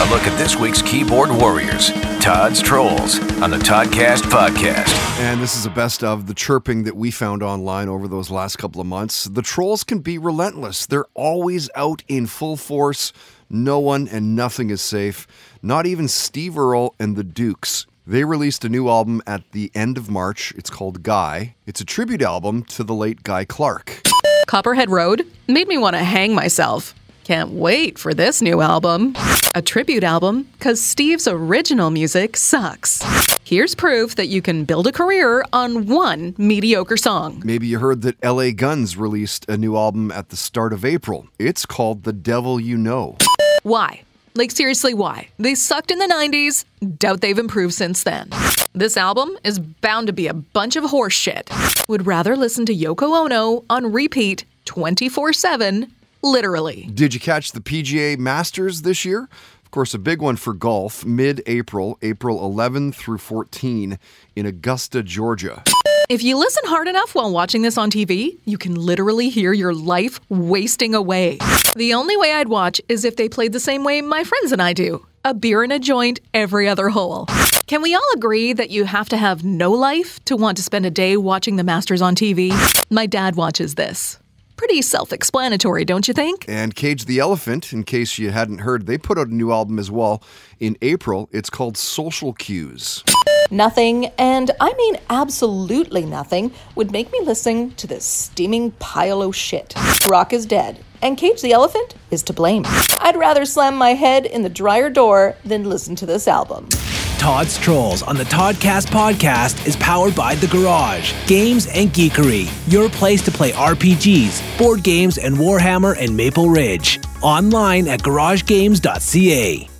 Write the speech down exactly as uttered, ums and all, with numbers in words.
A look at this week's keyboard warriors, Todd's Trolls, on the Toddcast podcast. And this is a best of the chirping that we found online over those last couple of months. The trolls can be relentless. They're always out in full force. No one and nothing is safe. Not even Steve Earle and the Dukes. They released a new album at the end of March. It's called Guy. It's a tribute album to the late Guy Clark. Copperhead Road made me want to hang myself. Can't wait for this new album. A tribute album, because Steve's original music sucks. Here's proof that you can build a career on one mediocre song. Maybe you heard that L A Guns released a new album at the start of April. It's called The Devil You Know. Why? Like, seriously, why? They sucked in the nineties. Doubt they've improved since then. This album is bound to be a bunch of horse shit. Would rather listen to Yoko Ono on repeat twenty-four seven, literally. Did you catch the P G A Masters this year? Of course, a big one for golf, mid-April, April eleventh through fourteenth in Augusta, Georgia. If you listen hard enough while watching this on T V, you can literally hear your life wasting away. The only way I'd watch is if they played the same way my friends and I do. A beer and a joint every other hole. Can we all agree that you have to have no life to want to spend a day watching the Masters on T V? My dad watches this. Pretty self-explanatory, don't you think? And Cage the Elephant, in case you hadn't heard, they put out a new album as well in April. It's called Social Cues. Nothing, and I mean absolutely nothing, would make me listen to this steaming pile of shit. Rock is dead, and Cage the Elephant is to blame. I'd rather slam my head in the dryer door than listen to this album. Todd's Trolls on the Toddcast podcast is powered by The Garage, Games and Geekery, your place to play R P Gs, board games, and Warhammer and Maple Ridge. Online at garage games dot c a.